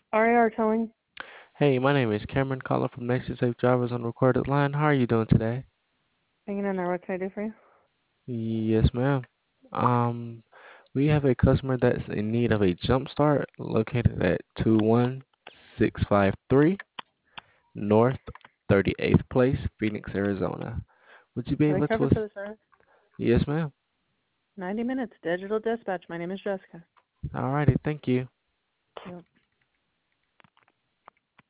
RAR towing. Hey, my name is Cameron calling from Nation Safe Drivers on the recorded line. How are you doing today? Hanging in there. What can I do for you? Yes, ma'am. Um, we have a customer that's in need of a jump start located at 21653 North 38th Place, Phoenix, Arizona. Would you be Are they able to covered for the service? Yes, ma'am. 90 minutes. Digital dispatch. My name is Jessica. Alrighty, thank you. Yep.